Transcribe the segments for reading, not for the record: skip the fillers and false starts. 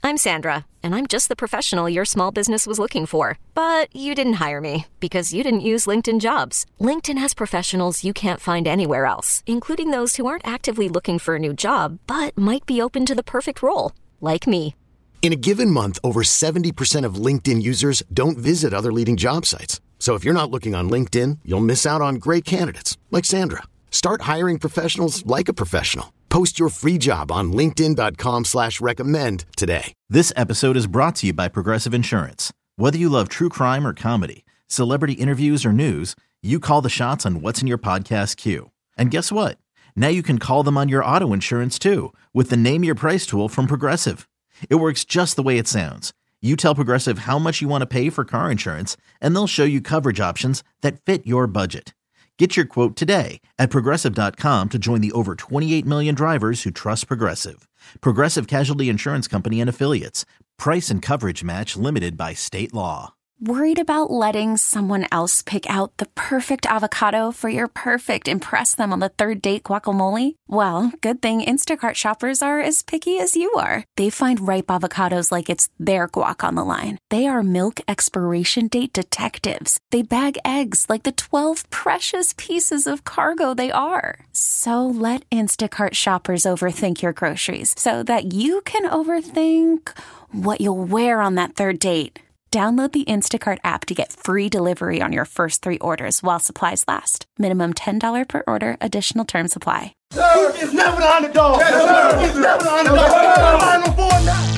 I'm Sandra, and I'm just the professional your small business was looking for. But you didn't hire me because you didn't use LinkedIn Jobs. LinkedIn has professionals you can't find anywhere else, including those who aren't actively looking for a new job, but might be open to the perfect role, like me. In a given month, over 70% of LinkedIn users don't visit other leading job sites. So if you're not looking on LinkedIn, you'll miss out on great candidates like Sandra. Start hiring professionals like a professional. Post your free job on linkedin.com/recommend today. This episode is brought to you by Progressive Insurance. Whether you love true crime or comedy, celebrity interviews or news, you call the shots on what's in your podcast queue. And guess what? Now you can call them on your auto insurance too with the Name Your Price tool from Progressive. It works just the way it sounds. You tell Progressive how much you want to pay for car insurance, and they'll show you coverage options that fit your budget. Get your quote today at Progressive.com to join the over 28 million drivers who trust Progressive. Progressive Casualty Insurance Company and Affiliates. Price and coverage match limited by state law. Worried about letting someone else pick out the perfect avocado for your perfect impress them on the third date guacamole? Well, good thing Instacart shoppers are as picky as you are. They find ripe avocados like it's their guac on the line. They are milk expiration date detectives. They bag eggs like the 12 precious pieces of cargo they are. So let Instacart shoppers overthink your groceries so that you can overthink what you'll wear on that third date. Download the Instacart app to get free delivery on your first 3 orders while supplies last. Minimum $10 per order. Additional terms apply. Sir, it's never the underdog. Yes, sir. It's never the underdog.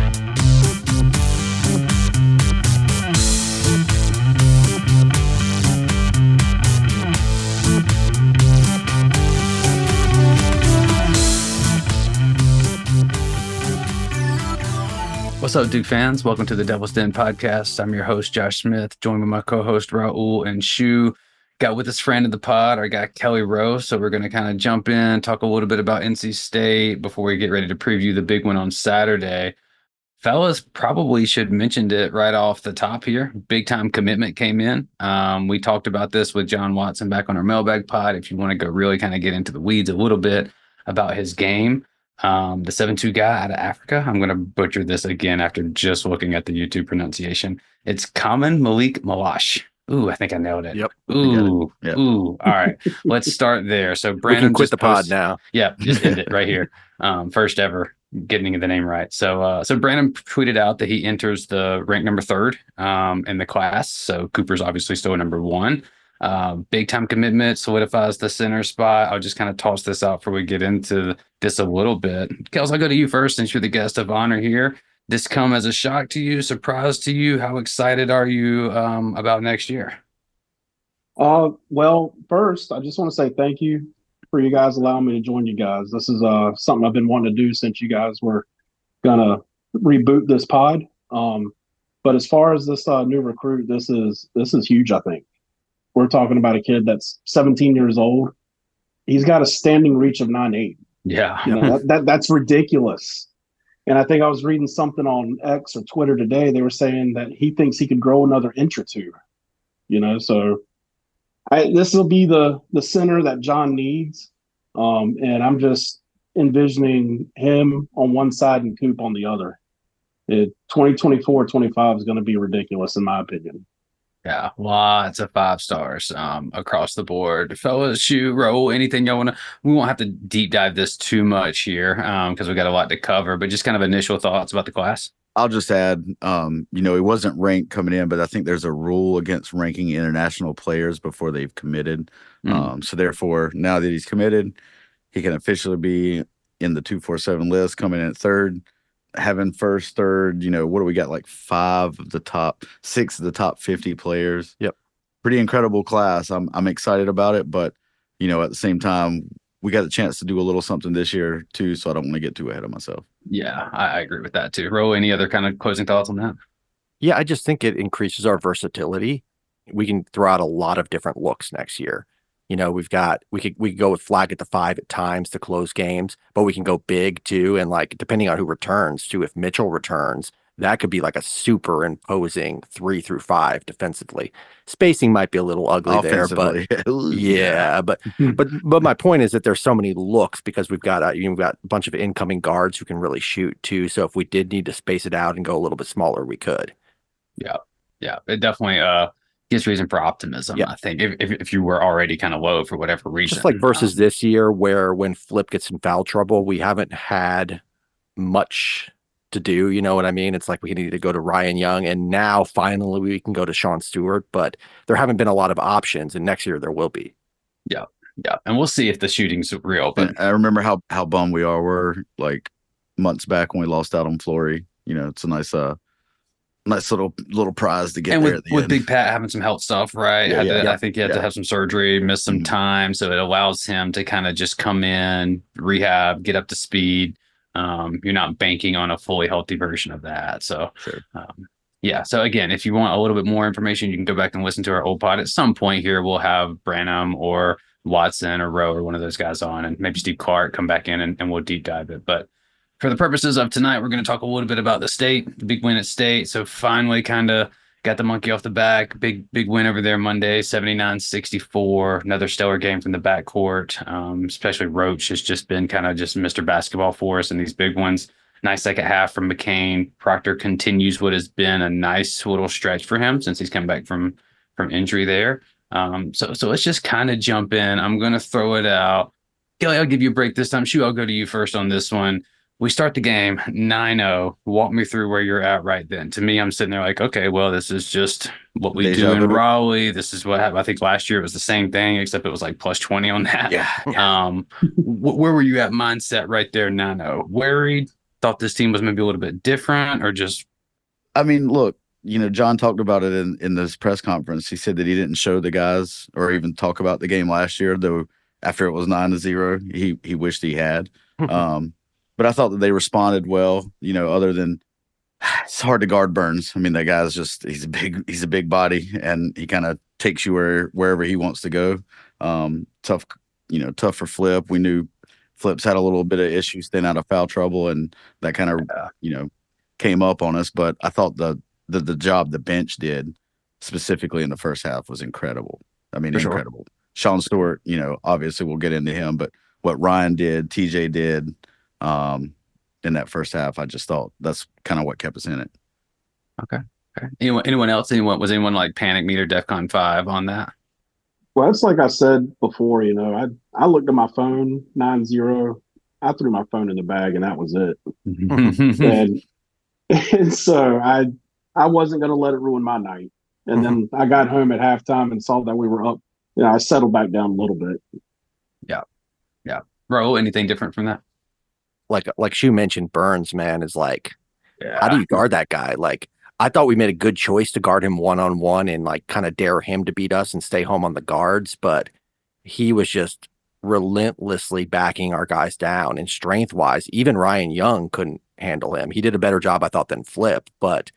What's up, Duke fans? Welcome to the Devil's Den podcast. I'm your host, Josh Smith, joined by my co-host, Raul and Shu. Got with us friend of the pod, our guy, Kelly Rowe. So we're going to kind of jump in, talk a little bit about NC State before we get ready to preview the big one on Saturday. Fellas, probably should mention it right off the top here. Big time commitment came in. We talked about this with John Watson back on our mailbag pod. If you want to go really kind of get into the weeds a little bit about his game. The 7'2" guy out of Africa. I'm going to butcher this again after just looking at the YouTube pronunciation. It's Kaman Malik Malash. Ooh, I think I nailed it. Yep. Ooh, yep. Ooh. All right. Let's start there. So Brandon we can quit the pod now. Yeah, just end it right here. First ever getting the name right. So Brandon tweeted out that he enters the rank number 3rd in the class. So Cooper's obviously still number 1. Big time commitment, solidifies the center spot. I'll just kind of toss this out before we get into this a little bit. Kels, I'll go to you first since you're the guest of honor here. This come as a shock to you, surprise to you? How excited are you about next year? Well, first, I just want to say thank you for you guys allowing me to join you guys. This is something I've been wanting to do since you guys were gonna reboot this pod. But as far as this new recruit, this is huge, I think. We're talking about a kid that's 17 years old. He's got a standing reach of 9'8". Yeah. You know, that's ridiculous. And I think I was reading something on X or Twitter today. They were saying that he thinks he could grow another inch or 2. You know, so this will be the center that John needs. And I'm just envisioning him on one side and Coop on the other. 2024-25 is going to be ridiculous, in my opinion. Yeah, lots of 5 stars across the board. Fellas, Shu, Raul, anything y'all want to? We won't have to deep dive this too much here because we got a lot to cover, but just kind of initial thoughts about the class. I'll just add, it wasn't ranked coming in, but I think there's a rule against ranking international players before they've committed. So therefore, now that he's committed, he can officially be in the 247 list, coming in at 3rd. Having first, 3rd, what do we got? Like 6 of the top 50 players. Yep. Pretty incredible class. I'm excited about it, but at the same time, we got a chance to do a little something this year too, so I don't want to get too ahead of myself. Yeah, I agree with that too. Ro, any other kind of closing thoughts on that? Yeah, I just think it increases our versatility. We can throw out a lot of different looks next year. We could go with flag at the 5 at times to close games, but we can go big too. And depending on who returns too, if Mitchell returns, that could be like a super imposing 3 through 5 defensively. Spacing might be a little ugly there, but yeah, but my point is that there's so many looks because we've got a bunch of incoming guards who can really shoot too. So if we did need to space it out and go a little bit smaller, we could. Yeah, it definitely gives reason for optimism. I think if you were already kind of low for whatever reason, just like versus this year, where when Flip gets in foul trouble, we haven't had much to do, you know what I mean? It's like we need to go to Ryan Young, and now finally we can go to Sean Stewart, but there haven't been a lot of options, and next year there will be. Yeah, and we'll see if the shooting's real. But and I remember how bummed we were like months back when we lost out on Flory. You know, it's a nice little prize to get and there. with Big Pat having some health stuff, right? I think he had to have some surgery, miss some Mm-hmm. time, so it allows him to kind of just come in, rehab, get up to speed. You're not banking on a fully healthy version of that. So, Sure. So again, if you want a little bit more information, you can go back and listen to our old pod. At some point here, we'll have Branham or Watson or Rowe or one of those guys on, and maybe Steve Clark come back in and we'll deep dive it. But for the purposes of tonight, we're going to talk a little bit about the State, the big win at State. So finally kind of got the monkey off the back. Big win over there Monday, 79-64. Another stellar game from the backcourt. Especially Roach has just been kind of just Mr. Basketball for us in these big ones. Nice second half from McCain. Proctor continues what has been a nice little stretch for him since he's come back from injury there. So let's just kind of jump in. I'm going to throw it out. Kelly, I'll give you a break this time. Shu, I'll go to you first on this one. We start the game 9-0. Walk me through where you're at right then. To me, I'm sitting there like, okay, well, this is just what we do in Raleigh. This is what happened. I think last year it was the same thing, except it was like plus 20 on that. Yeah. Where were you at mindset right there, 9-0? Worried? Thought this team was maybe a little bit different, or just? I mean, look, you know, John talked about it in this press conference. He said that he didn't show the guys or even talk about the game last year, though after it was 9-0, he wished he had. But I thought that they responded well, you know, other than it's hard to guard Burns. I mean, that guy's he's a big body, and he kind of takes you wherever he wants to go. Tough for Flip. We knew Flip's had a little bit of issues staying out of foul trouble, and that kind of, came up on us. But I thought the job the bench did specifically in the first half was incredible. I mean, incredible. Sure. Sean Stewart, obviously we'll get into him, but what Ryan did, TJ did, in that first half, I just thought that's kind of what kept us in it. Okay. Anyone else? Was anyone like panic meter DEFCON 5 on that? Well, it's like I said before, I looked at my phone, 9-0. I threw my phone in the bag, and that was it. and so I wasn't going to let it ruin my night. And then I got home at halftime and saw that we were up. I settled back down a little bit. Yeah. Bro, anything different from that? Like Shu mentioned, Burns, man, is like, how do you guard that guy? Like, I thought we made a good choice to guard him one-on-one and like kind of dare him to beat us and stay home on the guards, but he was just relentlessly backing our guys down. And strength-wise, even Ryan Young couldn't handle him. He did a better job, I thought, than Flip, but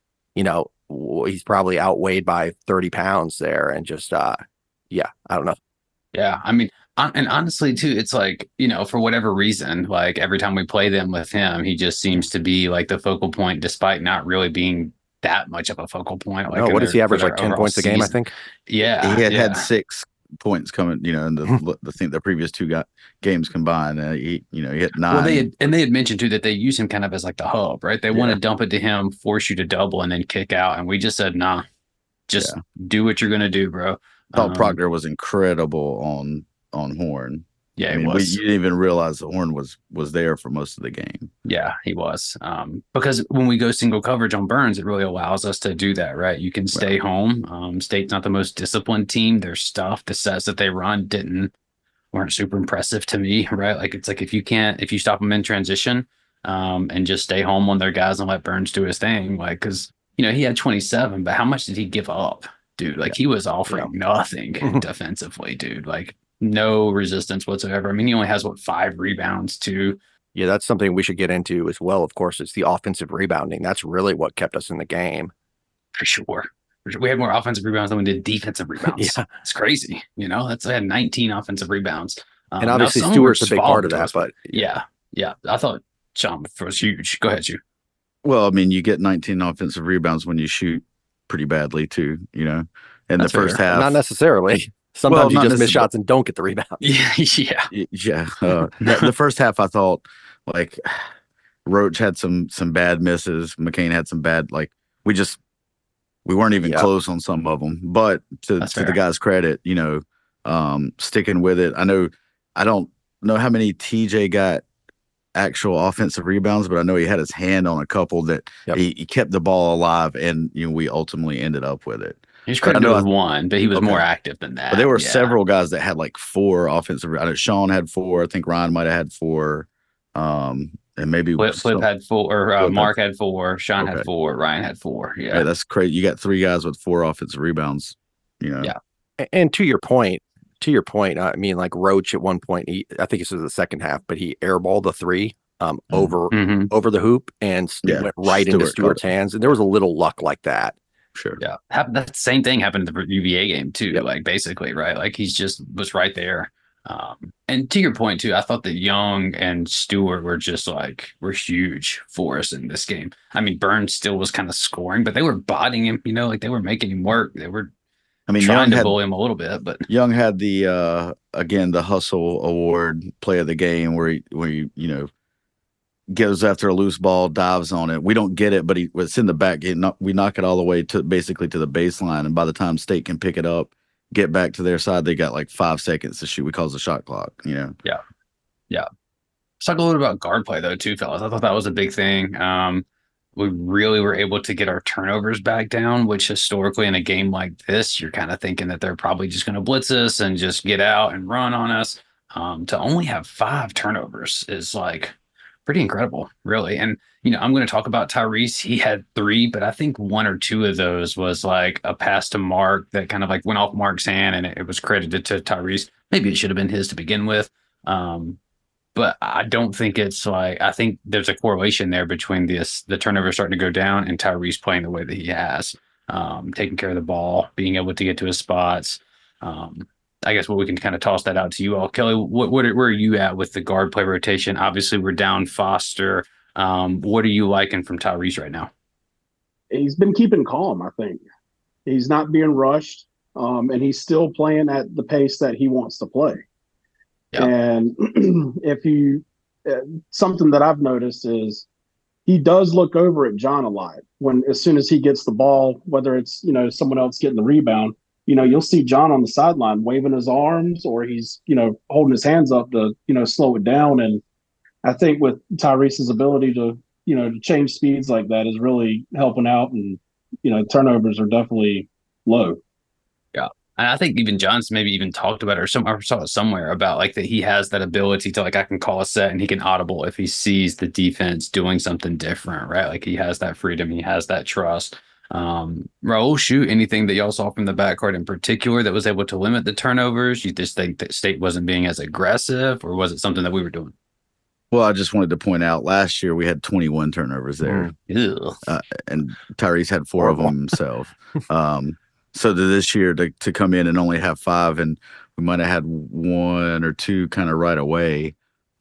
he's probably outweighed by 30 pounds there, and just I don't know. Yeah, I mean, and honestly, too, it's like, for whatever reason, like every time we play them with him, he just seems to be like the focal point, despite not really being that much of a focal point. Like, what does he average? Like 10 points a game, I think. Yeah, he had 6 points coming. In the previous 2 games combined. He hit 9. Well, they had mentioned too that they use him kind of as like the hub, right? They want to dump it to him, force you to double, and then kick out. And we just said, nah, just do what you're gonna do, bro. I thought Proctor was incredible on Horn. Yeah, I mean, you didn't even realize the Horn was there for most of the game. Yeah, he was. Because when we go single coverage on Burns, it really allows us to do that, right? You can stay home. State's not the most disciplined team. Their stuff, the sets that they run weren't super impressive to me, right? Like, it's like if you stop them in transition and just stay home on their guys and let Burns do his thing, like, because, he had 27, but how much did he give up? Dude, like he was offering nothing defensively, dude. Like, no resistance whatsoever. I mean, he only has 5 rebounds too. Yeah, that's something we should get into as well. Of course, it's the offensive rebounding. That's really what kept us in the game. For sure. We had more offensive rebounds than we did defensive rebounds. Yeah, it's crazy. I had 19 offensive rebounds. And obviously Stewart's a big part of that. But yeah. I thought Sean was huge. Go ahead, you. Well, I mean, you get 19 offensive rebounds when you shoot pretty badly too, in That's the first fair. half. Not necessarily. Sometimes you just miss shots and don't get the rebound. Yeah. Yeah. The first half, I thought like Roach had some bad misses. McCain had some bad, like we weren't even close on some of them. But to the guy's credit, sticking with it. I don't know how many TJ got actual offensive rebounds, but I know he had his hand on a couple that he kept the ball alive, and we ultimately ended up with it. He's credited with one, but he was more active than that. But there were several guys that had like 4 offensive. I know Sean had 4. I think Ryan might have had 4. And maybe Flip had 4, or Mark had 4, Sean had 4, Ryan had 4. Yeah, that's crazy. You got 3 guys with 4 offensive rebounds. Yeah. And to your point, I mean, like Roach at one point, I think this was the second half, but he airballed the 3 over the hoop and went right into Stewart's hands, and there was a little luck like that. Sure. Yeah. That same thing happened in the UVA game too. Yep. Like basically, right? Like he's just was right there. And to your point too, I thought that Young and Stewart were huge for us in this game. I mean, Burns still was kind of scoring, but they were botting him, like they were making him work. They were trying to bully him a little bit, but Young had the again the hustle award play of the game where he goes after a loose ball, dives on it. We don't get it, but it's in the back. We knock it all the way to basically to the baseline, and by the time State can pick it up, get back to their side, they got like 5 seconds to shoot. We call it the shot clock. Yeah. Let's talk a little bit about guard play though, too, fellas. I thought that was a big thing. We really were able to get our turnovers back down, which historically in a game like this, you're kind of thinking that they're probably just going to blitz us and just get out and run on us. To only have 5 turnovers is like pretty incredible, really. And, I'm going to talk about Tyrese. He had 3, but I think 1 or 2 of those was like a pass to Mark that kind of like went off Mark's hand and it was credited to Tyrese. Maybe it should have been his to begin with. But I don't think it's like, I think there's a correlation there between the turnover starting to go down and Tyrese playing the way that he has, taking care of the ball, being able to get to his spots. I guess we can kind of toss that out to you all. Kelly, where are you at with the guard play rotation? Obviously, we're down Foster. What are you liking from Tyrese right now? He's been keeping calm, I think. He's not being rushed, and he's still playing at the pace that he wants to play. Yep. And something that I've noticed is he does look over at John a lot as soon as he gets the ball, whether it's, someone else getting the rebound. You'll see John on the sideline waving his arms, or he's, holding his hands up to, slow it down. And I think with Tyrese's ability to, to change speeds like that is really helping out. And, turnovers are definitely low. Yeah. And I think even John's maybe even talked about it, I saw it somewhere about like that he has that ability to like, I can call a set and he can audible if he sees the defense doing something different, right? Like he has that freedom, he has that trust. Raul, shoot, anything that y'all saw from the backcourt in particular that was able to limit the turnovers? You just think that State wasn't being as aggressive, or was it something that we were doing? Well, I just wanted to point out last year we had 21 turnovers there, and Tyrese had 4 of them himself. So this year to come in and only have 5, and we might have had 1 or 2 kind of right away,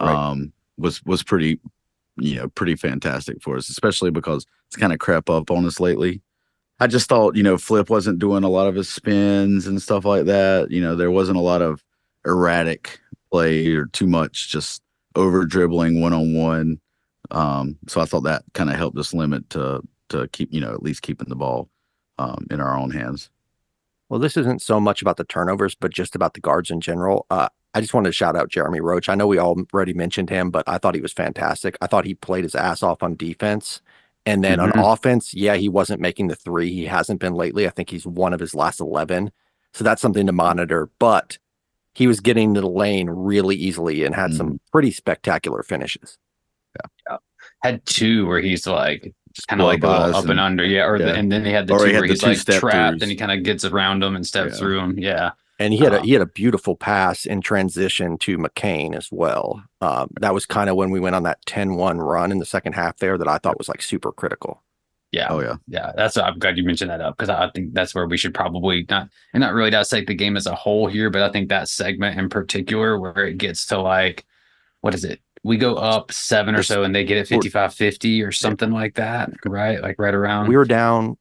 was pretty, pretty fantastic for us, especially because it's kind of crept up on us lately. I just thought, Flip wasn't doing a lot of his spins and stuff like that. There wasn't a lot of erratic play or too much just over dribbling one-on-one. So I thought that kind of helped us limit to keep, at least keeping the ball in our own hands. Well, this isn't so much about the turnovers, but just about the guards in general. I just wanted to shout out Jeremy Roach. I know we already mentioned him, but I thought he was fantastic. I thought he played his ass off on defense. And then on offense, he wasn't making the 3. He hasn't been lately. I think he's 1 of his last 11. So that's something to monitor. But he was getting to the lane really easily and had some pretty spectacular finishes. Yeah. Had 2 where he's like just kind of like up and under. And then he had the 2 where he's like trapped and he kind of gets around them and steps through them. Yeah. And he had a beautiful pass in transition to McCain as well. That was kind of when we went on that 10-1 run in the second half there that I thought was like super critical. Yeah. Oh, yeah. Yeah. I'm glad you mentioned that up, because I think that's where we should probably not really dissect the game as a whole here, but I think that segment in particular where it gets to like, what is it? we go up 7 or so and they get it 55-50 or something like that, right? Like right around. We were down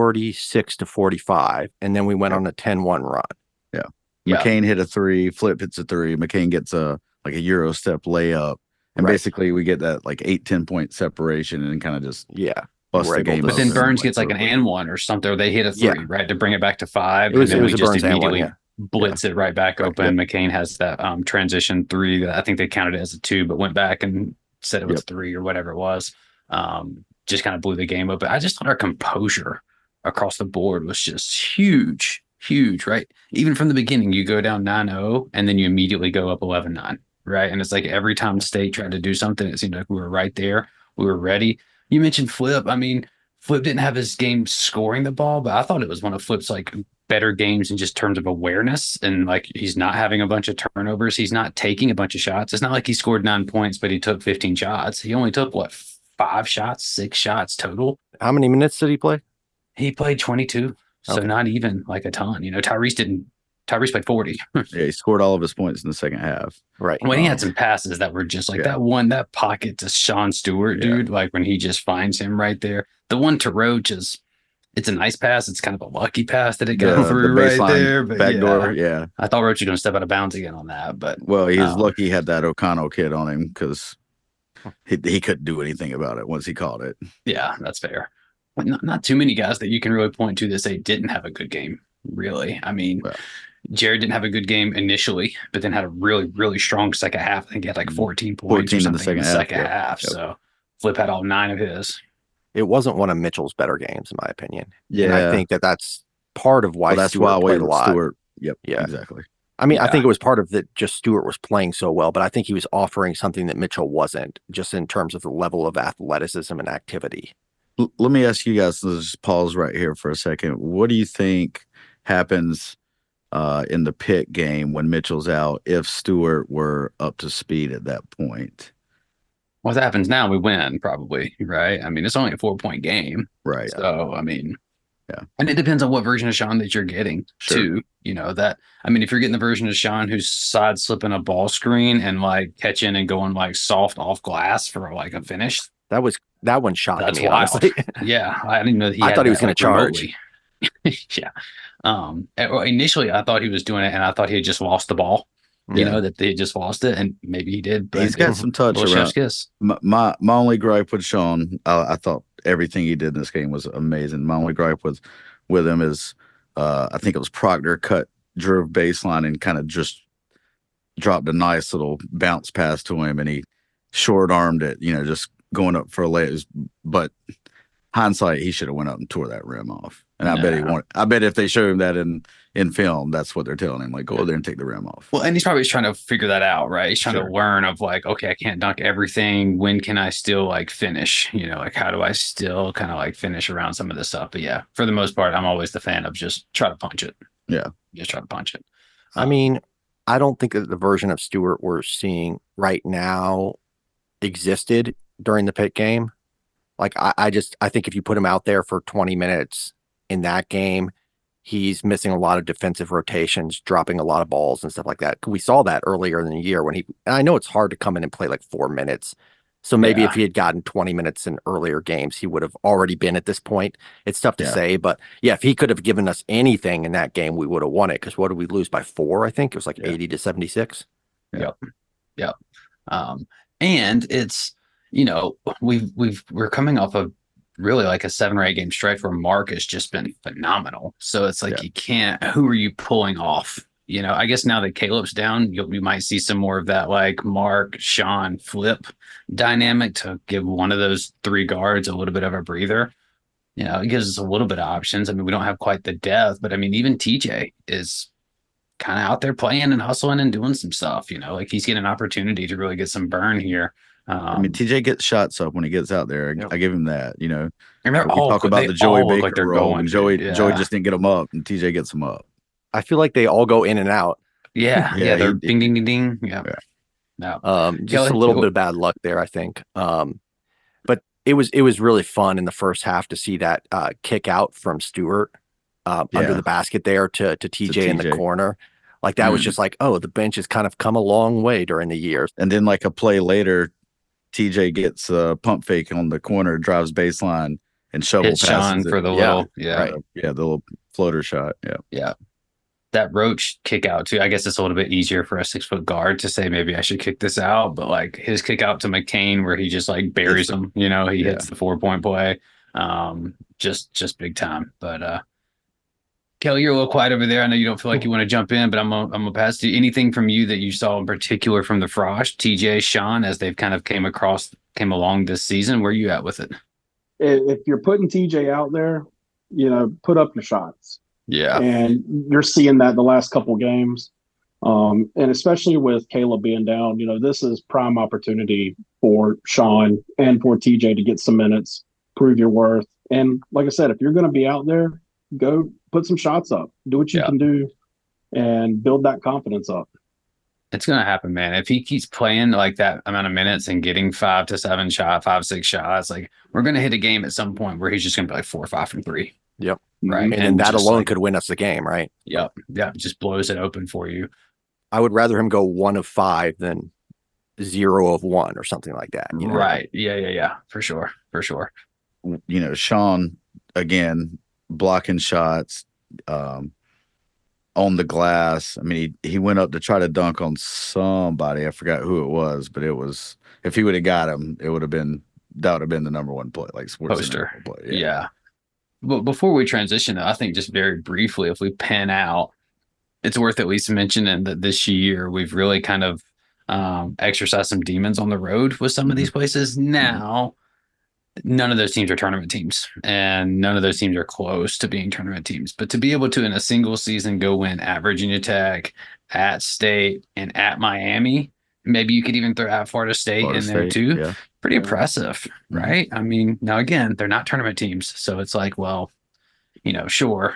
46-45, and then we went on a 10-1 run. Yeah. McCain hit a 3, Flip hits a 3. McCain gets a Euro step layup. And basically we get that like 8-10 point separation and kind of just bust the game. But then Burns gets like an and one or something, or they hit a 3, right, to bring it back to 5. It was a just Burns immediately blitz it right back open. McCain has that transition 3 that I think they counted as a 2, but went back and said it was 3 or whatever it was. Just kind of blew the game open. I just thought our composure across the board was just huge, right? Even from the beginning, you go down 9-0 and then you immediately go up 11-9. Right. And it's like every time State tried to do something, it seemed like we were right there. We were ready. You mentioned Flip. I mean, Flip didn't have his game scoring the ball, but I thought it was one of Flip's like better games in just terms of awareness. And like he's not having a bunch of turnovers. He's not taking a bunch of shots. It's not like he scored 9 points, but he took 15 shots. He only took 5 shots, 6 shots total. How many minutes did he play? He played 22. So not even like a ton. Tyrese played 40. Yeah, he scored all of his points in the second half. Right. When he had some passes that were just like that pocket to Sean Stewart, dude, like when he just finds him right there. The one to Roach it's a nice pass. It's kind of a lucky pass that it got through right there. But backdoor, I thought Roach was going to step out of bounds again on that. But he's lucky he had that O'Connell kid on him because he couldn't do anything about it once he caught it. Yeah, that's fair. But not too many guys that you can really point to that say didn't have a good game, really. I mean, Jared didn't have a good game initially, but then had a really, really strong second half. I think he had like 14 points 14 in the second half. So Flip had all 9 of his. It wasn't one of Mitchell's better games, in my opinion. Yeah. And I think that's part of why Stewart played a lot. Yep. Yeah. Exactly. I mean, I think it was part of that just Stewart was playing so well, but I think he was offering something that Mitchell wasn't, just in terms of the level of athleticism and activity. Let me ask you guys, let's just pause right here for a second. What do you think happens in the Pitt game when Mitchell's out if Stewart were up to speed at that point? What happens now? We win, probably, right? I mean, it's only a 4-point game. Right. So, I mean, and it depends on what version of Sean that you're getting, too. You know, if you're getting the version of Sean who's side slipping a ball screen and like catching and going like soft off glass for like a finish. That one shocked me, wild. honestly. Yeah. I didn't know that I thought he was going to charge. Yeah. Initially, I thought he was doing it, and I thought he had just lost the ball. You know, that they just lost it, and maybe he did. But he's got some touch around. My only gripe with Sean, I thought everything he did in this game was amazing. My only gripe with him is I think it was Proctor drove baseline and kind of just dropped a nice little bounce pass to him, and he short-armed it, just going up for a layup. But hindsight, he should have went up and tore that rim off. And I bet if they show him that in film, that's what they're telling him. Like, go there and take the rim off. Well, and he's probably trying to figure that out, right? He's trying to learn of like, okay, I can't dunk everything. When can I still like finish? Like, how do I still kind of like finish around some of this stuff? But yeah, for the most part, I'm always the fan of just try to punch it. Yeah. Just try to punch it. I mean, I don't think that the version of Stewart we're seeing right now existed during the Pitt game. Like, I think if you put him out there for 20 minutes in that game, he's missing a lot of defensive rotations, dropping a lot of balls and stuff like that. We saw that earlier in the year and I know it's hard to come in and play like 4 minutes. So maybe if he had gotten 20 minutes in earlier games, he would have already been at this point. It's tough to say, but if he could have given us anything in that game, we would have won it. Because what did we lose by 4? I think it was like 80-76. Yep. And it's, we're coming off of really like a 7 or 8 game stretch where Mark has just been phenomenal. So it's like, who are you pulling off? I guess now that Caleb's down, we might see some more of that like Mark, Sean, Flip dynamic to give one of those 3 guards a little bit of a breather. It gives us a little bit of options. I mean, we don't have quite the depth, but I mean, even TJ is kind of out there playing and hustling and doing some stuff, like he's getting an opportunity to really get some burn here. TJ gets shots up when he gets out there. I give him that, And they're we talk about the Joey Baker role, and Joey just didn't get them up, and TJ gets them up. I feel like they all go in and out. Yeah, they're ding, ding, ding, ding. Yeah. Just a little bit of bad luck there, I think. But it was really fun in the first half to see that kick out from Stewart under the basket there to TJ in the corner. Like that was just like, oh, the bench has kind of come a long way during the year. And then like a play later, TJ gets a pump fake on the corner, drives baseline, and shovel Hits passes Sean it. for the little, the little floater shot. Yeah. That Roach kick out too. I guess it's a little bit easier for a 6-foot guard to say maybe I should kick this out, but like his kick out to McCain where he just like buries him. He hits the 4-point play. Just big time. But Kelly, you're a little quiet over there. I know you don't feel like you want to jump in, but I'm gonna pass to you. Anything from you that you saw in particular from the Frosh, TJ, Sean, as they've kind of came along this season? Where are you at with it? If you're putting TJ out there, put up your shots. Yeah. And you're seeing that the last couple games. And especially with Caleb being down, this is prime opportunity for Sean and for TJ to get some minutes, prove your worth. And like I said, if you're going to be out there, go put some shots up, do what you can do and build that confidence up. It's going to happen, man. If he keeps playing like that amount of minutes and getting 5 to 6 shots, like we're going to hit a game at some point where he's just going to be like 4 or 5 from 3. Yep. Right. And that alone could win us the game, right? Yep. Yeah. Just blows it open for you. I would rather him go 1 of 5 than 0 of 1 or something like that. Right. Yeah. For sure. Sean, again, blocking shots on the glass. I mean, he went up to try to dunk on somebody. I forgot who it was, but it was, if he would have got him, that would have been the number one play, like sports poster. Play. Yeah. But before we transition, though, I think just very briefly, if we pan out, it's worth at least mentioning that this year we've really kind of exercised some demons on the road with some of these places. Now, none of those teams are tournament teams, and none of those teams are close to being tournament teams. But to be able to, in a single season, go win at Virginia Tech, at State, and at Miami, maybe you could even throw at Florida State in there too. Yeah. Pretty impressive, right? I mean, now again, they're not tournament teams, so it's like, well, sure.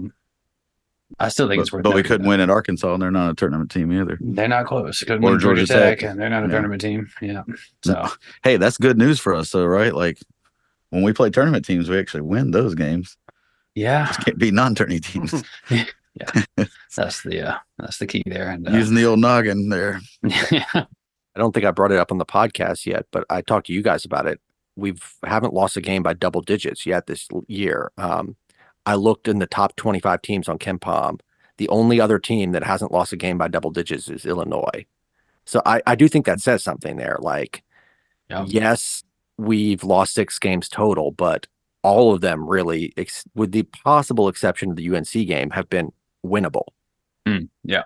I still think it's worth. But we couldn't win at Arkansas, and they're not a tournament team either. They're not close. Couldn't win Georgia Tech, and they're not a tournament team. Yeah. So, hey, that's good news for us, though, right? Like when we play tournament teams, we actually win those games. Yeah, just can't be non-tournament teams. Yeah, that's the key there. And using the old noggin there. Yeah. I don't think I brought it up on the podcast yet, but I talked to you guys about it. We haven't lost a game by double digits yet this year. I looked in the top 25 teams on KenPom. The only other team that hasn't lost a game by double digits is Illinois. So I do think that says something there. Like, yes, we've lost 6 games total, but all of them really, with the possible exception of the UNC game, have been winnable. Yeah.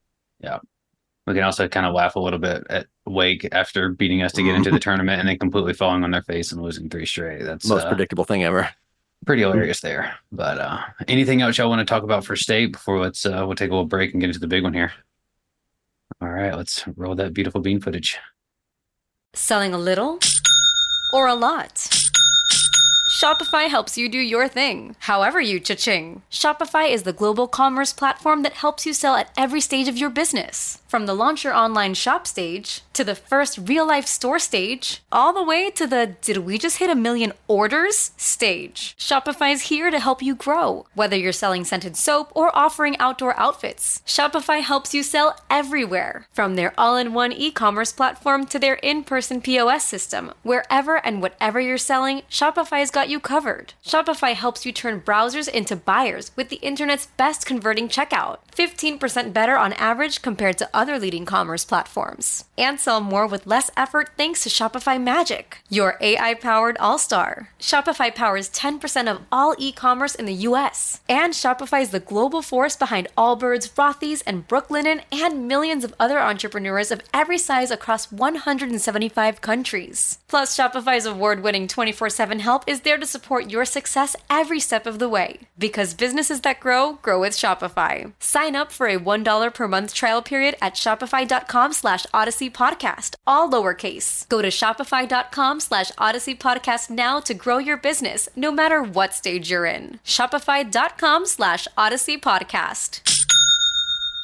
We can also kind of laugh a little bit at Wake after beating us to get into the tournament and then completely falling on their face and losing 3 straight. That's most predictable thing ever. Pretty hilarious there. But anything else y'all want to talk about for State before we'll take a little break and get into the big one here? All right, let's roll that beautiful bean footage. Selling a little or a lot? Shopify helps you do your thing, however you cha-ching. Shopify is the global commerce platform that helps you sell at every stage of your business. From the launch your online shop stage, to the first real-life store stage, all the way to the did we just hit 1 million orders stage. Shopify's here to help you grow. Whether you're selling scented soap or offering outdoor outfits, Shopify helps you sell everywhere. From their all-in-one e-commerce platform to their in-person POS system. Wherever and whatever you're selling, Shopify's got you covered. Shopify helps you turn browsers into buyers with the internet's best converting checkout. 15% better on average compared to other leading commerce platforms. And sell more with less effort thanks to Shopify Magic, your AI-powered all-star. Shopify powers 10% of all e-commerce in the US. And Shopify is the global force behind Allbirds, Rothy's, and Brooklinen, and millions of other entrepreneurs of every size across 175 countries. Plus, Shopify's award-winning 24/7 help is there to support your success every step of the way. Because businesses that grow with Shopify. Sign up for a $1 per month trial period at shopify.com/Odyssey Podcast, all lowercase. Go to shopify.com/Odyssey Podcast now to grow your business, no matter what stage you're in. Shopify.com/Odyssey Podcast.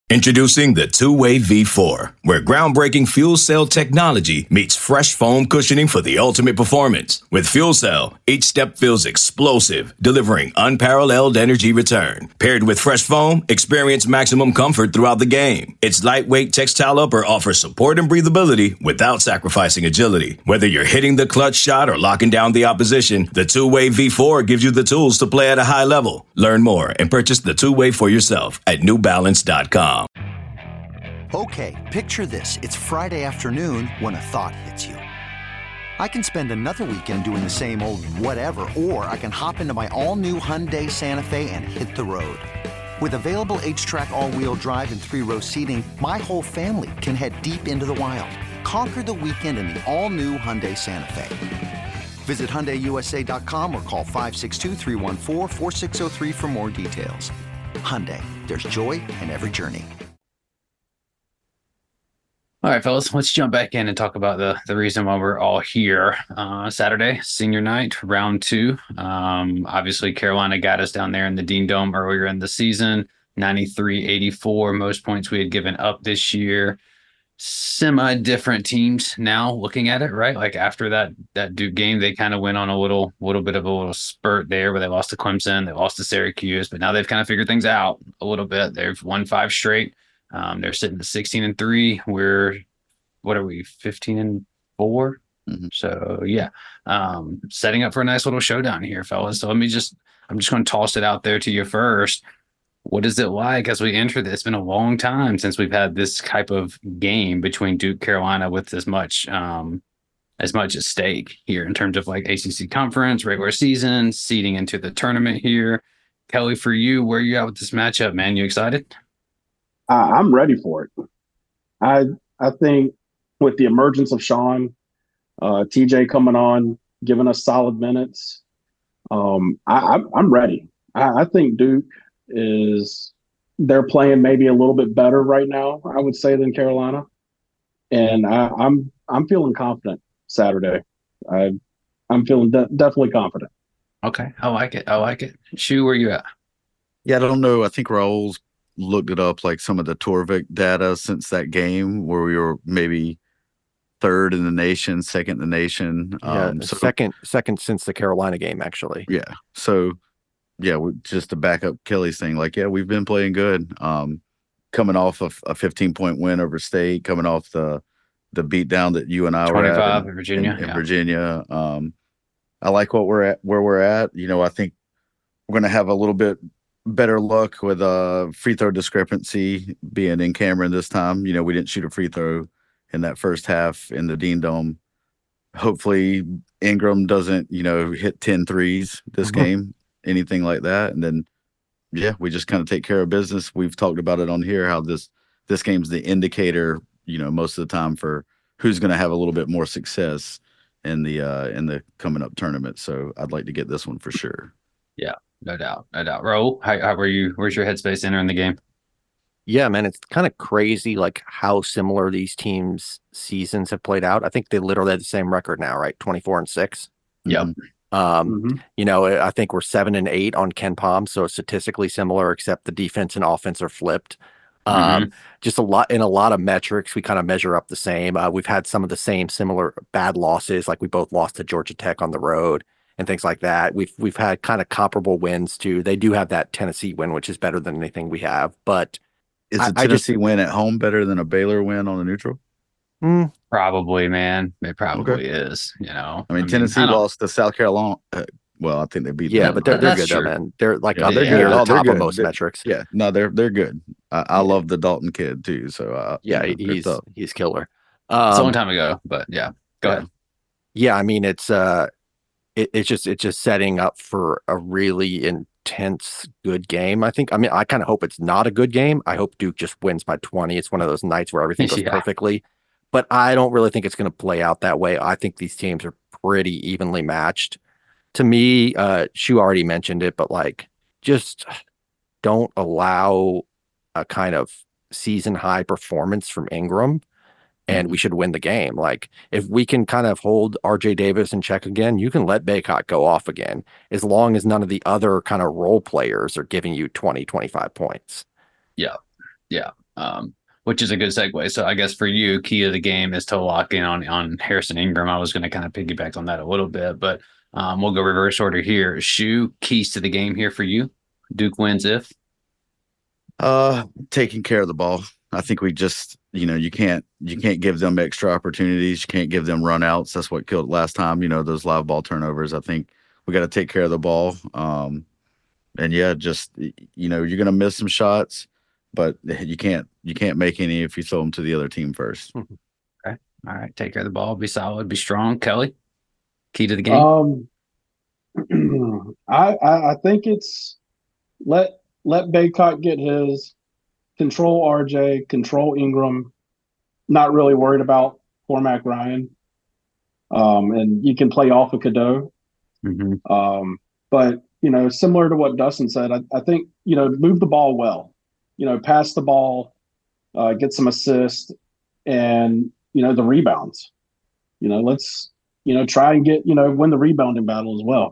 Introducing the Two-Way V4, where groundbreaking fuel cell technology meets fresh foam cushioning for the ultimate performance. With Fuel Cell, each step feels explosive, delivering unparalleled energy return. Paired with fresh foam, experience maximum comfort throughout the game. Its lightweight textile upper offers support and breathability without sacrificing agility. Whether you're hitting the clutch shot or locking down the opposition, the Two-Way V4 gives you the tools to play at a high level. Learn more and purchase the Two-Way for yourself at newbalance.com. Okay, picture this. It's Friday afternoon when a thought hits you. I can spend another weekend doing the same old whatever, or I can hop into my all-new Hyundai Santa Fe and hit the road. With available H-Track all-wheel drive and 3-row seating, my whole family can head deep into the wild. Conquer the weekend in the all-new Hyundai Santa Fe. Visit HyundaiUSA.com or call 562-314-4603 for more details. Hyundai, there's joy in every journey. All right, fellas, let's jump back in and talk about the reason why we're all here. Saturday, senior night, round 2. Obviously, Carolina got us down there in the Dean Dome earlier in the season, 93-84, most points we had given up this year. Semi-different teams now looking at it, right? Like after that Duke game, they kind of went on a little bit of a little spurt there where they lost to Clemson, they lost to Syracuse, but now they've kind of figured things out a little bit. They've won 5 straight. They're sitting at 16-3. We're, what are we, 15-4? Mm-hmm. So yeah, setting up for a nice little showdown here, fellas. So I'm just going to toss it out there to you first. What is it like as we enter this? It's been a long time since we've had this type of game between Duke, Carolina with as much at stake here in terms of like ACC conference, regular season, seeding into the tournament here. Kelly, for you, where are you at with this matchup, man? You excited? I'm ready for it. I think with the emergence of Sean, TJ coming on, giving us solid minutes, I'm ready. I think Duke they're playing maybe a little bit better right now, I would say, than Carolina, and I'm feeling confident Saturday. I'm feeling definitely confident. Okay, I like it. Shu, where you at? Yeah, I don't know. I think Raul's looked it up, like some of the Torvik data since that game where we were maybe third in the nation, second in the nation. Second since the Carolina game, actually. Yeah. So, yeah, just to back up Kelly's thing, like, yeah, we've been playing good. Coming off of a 15-point win over State, coming off the beatdown that you and I were at in Virginia. In Virginia. I like where we're at. You know, I think we're going to have a little bit better luck with a free throw discrepancy being in Cameron this time. You know, we didn't shoot a free throw in that first half in the Dean Dome. Hopefully Ingram doesn't, hit 10 threes this game, anything like that. And then, yeah, we just kind of take care of business. We've talked about it on here, how this game's the indicator, most of the time for who's going to have a little bit more success in the coming up tournament. So I'd like to get this one for sure. Yeah. No doubt. Raul, how were you? Where's your headspace entering the game? Yeah, man, it's kind of crazy, like how similar these teams' seasons have played out. I think they literally had the same record now, right? 24-6. Yep. I think we're 7-8 on Ken Pom, so statistically similar, except the defense and offense are flipped. Just a lot of metrics, we kind of measure up the same. We've had some of the same similar bad losses, like we both lost to Georgia Tech on the road and things like that. We've had kind of comparable wins too. They do have that Tennessee win, which is better than anything we have. But is a Tennessee win at home better than a Baylor win on a neutral? Probably, man. It probably is. Tennessee lost to South Carolina. Well, I think they beat them. Yeah, but they're good, though, man. They're like they're near the top of most metrics. Yeah, no, they're good. I love the Dalton kid too. So he's killer. It's a long time ago, but yeah, go ahead. Yeah, I mean it's just setting up for a really intense good game. I kind of hope it's not a good game. I hope Duke just wins by 20. It's one of those nights where everything goes perfectly. But I don't really think it's going to play out that way. I think these teams are pretty evenly matched. To me, Shu already mentioned it, but like just don't allow a kind of season high performance from Ingram. And we should win the game. Like, if we can kind of hold RJ Davis in check again, you can let Bacot go off again, as long as none of the other kind of role players are giving you 20, 25 points. Yeah. which is a good segue. So I guess for you, key of the game is to lock in on Harrison Ingram. I was going to kind of piggyback on that a little bit, but we'll go reverse order here. Shu, keys to the game here for you. Duke wins if? Taking care of the ball. I think we just, you can't give them extra opportunities. You can't give them run outs. That's what killed last time, those live ball turnovers. I think we got to take care of the ball. And yeah, just, you're going to miss some shots, but you can't make any if you throw them to the other team first. Okay. All right. Take care of the ball. Be solid. Be strong. Kelly, key to the game. I think it's let Baycott get his, control RJ, control Ingram, not really worried about Cormac Ryan. And you can play off of Cadeau. But, similar to what Dustin said, I think, move the ball well, pass the ball, get some assists and, the rebounds, let's, try and get, win the rebounding battle as well.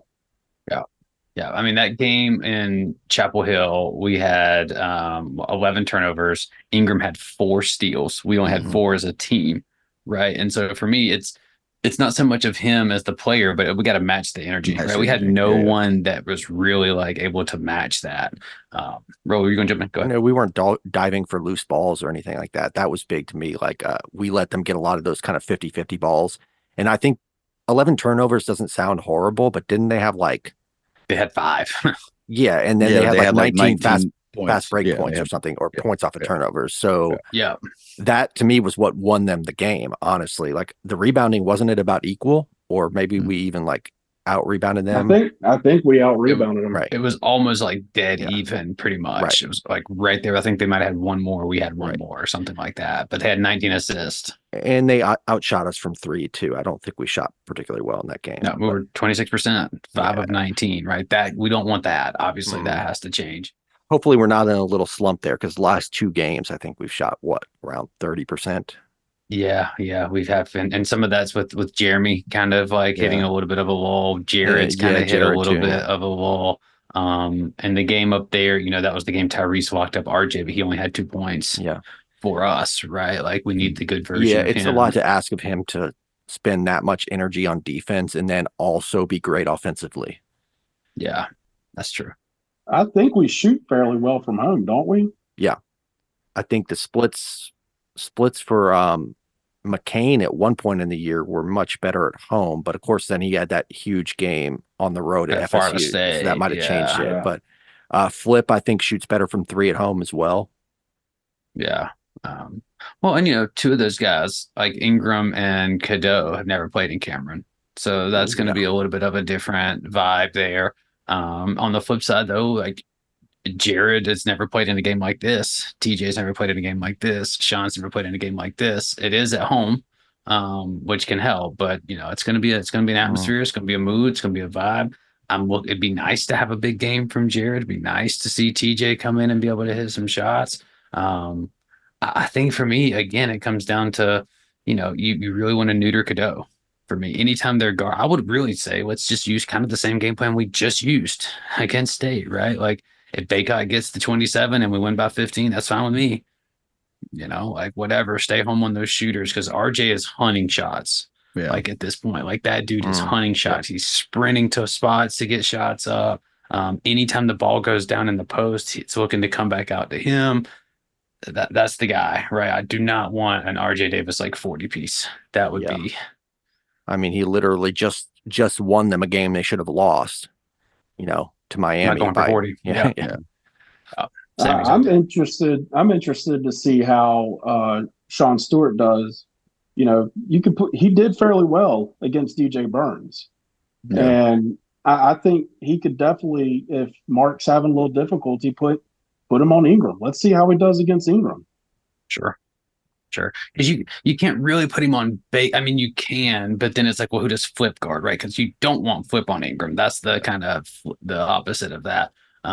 Yeah. I mean, that game in Chapel Hill, we had 11 turnovers. Ingram had 4 steals. We only had 4 as a team. Right. And so for me, it's not so much of him as the player, but we got to match the energy. Right. We had no one that was really able to match that. Ro, were you going to jump in? Go ahead. No, we weren't diving for loose balls or anything like that. That was big to me. We let them get a lot of those kind of 50-50 balls. And I think 11 turnovers doesn't sound horrible, but didn't they have they had 5. Yeah, and then they had 19 fast break points or something, or points off of turnovers. So yeah, that to me was what won them the game, honestly. The rebounding, wasn't it about equal? Or maybe we even out rebounded them? I think we out rebounded them. Right. It was almost dead even, pretty much. Right. It was right there. I think they might have had one more. We had one more or something like that. But they had 19 assists. And they outshot us from 3 too. I don't think we shot particularly well in that game. No, we were 26%, 5 of 19. Right. That we don't want that. Obviously, that has to change. Hopefully, we're not in a little slump there, because the last 2 games, I think we've shot around 30%. Yeah, we've had, and some of that's with Jeremy kind of hitting a little bit of a lull. Jared's kind of hit a little bit of a lull. And the game up there, that was the game Tyrese locked up RJ, but he only had 2 points. Yeah, for us, right? We need the good version. Yeah, of it's him. a lot to ask of him to spend that much energy on defense and then also be great offensively. Yeah, that's true. I think we shoot fairly well from home, don't we? Yeah, I think the splits for McCain at one point in the year were much better at home, but of course then he had that huge game on the road at FSU, so that might have changed it. But Flip, I think, shoots better from 3 at home as well. Yeah. Well, and 2 of those guys, like Ingram and Cadeau, have never played in Cameron, so that's going to be a little bit of a different vibe there. On the flip side, though, Jared has never played in a game like this. TJ's never played in a game like this. Sean's never played in a game like this. It is at home, which can help, but it's going to be an atmosphere. It's going to be a mood. It's going to be a vibe. It'd be nice to have a big game from Jared. It'd be nice to see TJ come in and be able to hit some shots. I think for me, again, it comes down to, you really want to neuter Cadeau. For me, anytime they're guard, I would really say let's just use kind of the same game plan we just used against State, right? If Baycott gets to 27 and we win by 15, that's fine with me. Whatever, stay home on those shooters, because RJ is hunting shots. Yeah. At this point, that dude is hunting shots. He's sprinting to spots to get shots up. Anytime the ball goes down in the post, it's looking to come back out to him. That's the guy, right? I do not want an RJ Davis 40 piece. That would be. I mean, he literally just won them a game they should have lost, to Miami. Not going for 40. Yeah. I'm interested to see how Sean Stewart does. He did fairly well against DJ Burns. Yeah. And I think he could definitely, if Mark's having a little difficulty, put him on Ingram. Let's see how he does against Ingram. Sure. Because you can't really put him on I mean, you can, but then it's who does Flip guard, right? Because you don't want Flip on Ingram. That's the kind of the opposite of that.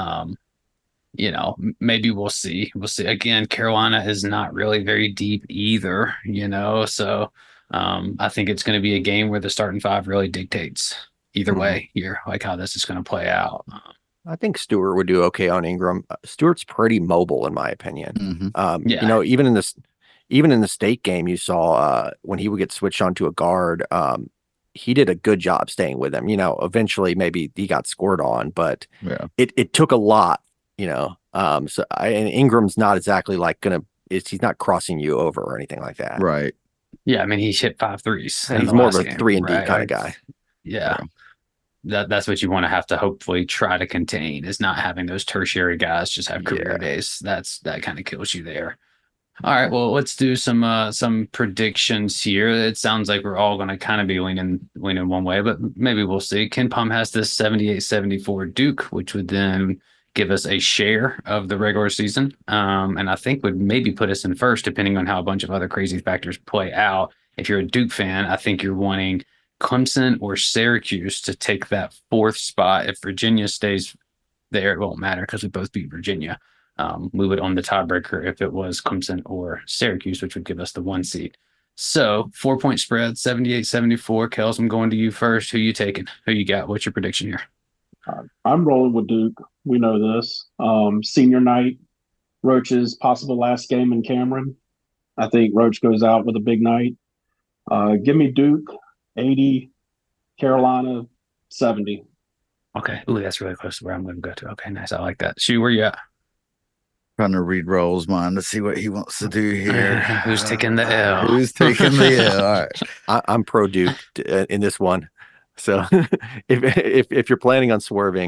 Maybe we'll see. Again, Carolina is not really very deep either, so I think it's going to be a game where the starting 5 really dictates either way here, how this is going to play out. I think Stewart would do okay on Ingram. Stewart's pretty mobile, in my opinion. Yeah. Even in the state game, you saw when he would get switched onto a guard, he did a good job staying with him. Eventually maybe he got scored on, but it took a lot. And Ingram's not exactly like he's not crossing you over or anything like that. Right. Yeah, I mean, he hit 5 threes. And he's more of a 3-and-D kind of guy. Yeah. That's what you want to have to hopefully try to contain, is not having those tertiary guys just have career days. That kind of kills you there. All right, well, let's do some predictions here. It sounds like we're all going to kind of be leaning one way, but maybe we'll see. KenPom has this 78-74 Duke, which would then give us a share of the regular season, and I think would maybe put us in first, depending on how a bunch of other crazy factors play out. If you're a Duke fan, I think you're wanting Clemson or Syracuse to take that 4th spot. If Virginia stays there, it won't matter because we both beat Virginia. We would own the tiebreaker if it was Clemson or Syracuse, which would give us the 1 seed. So 4-point spread, 78-74. Kels, I'm going to you first. Who you taking? Who you got? What's your prediction here? I'm rolling with Duke. We know this. Senior night, Roach's possible last game in Cameron. I think Roach goes out with a big night. Give me Duke 80, Carolina 70. Okay. Ooh, that's really close to where I'm going to go to. Okay, nice. I like that. Shu, where you at? Trying to read Roll's mind to see what he wants to do here. Who's taking the L? Who's taking the L? All right. I'm pro Duke in this one. So if you're planning on swerving,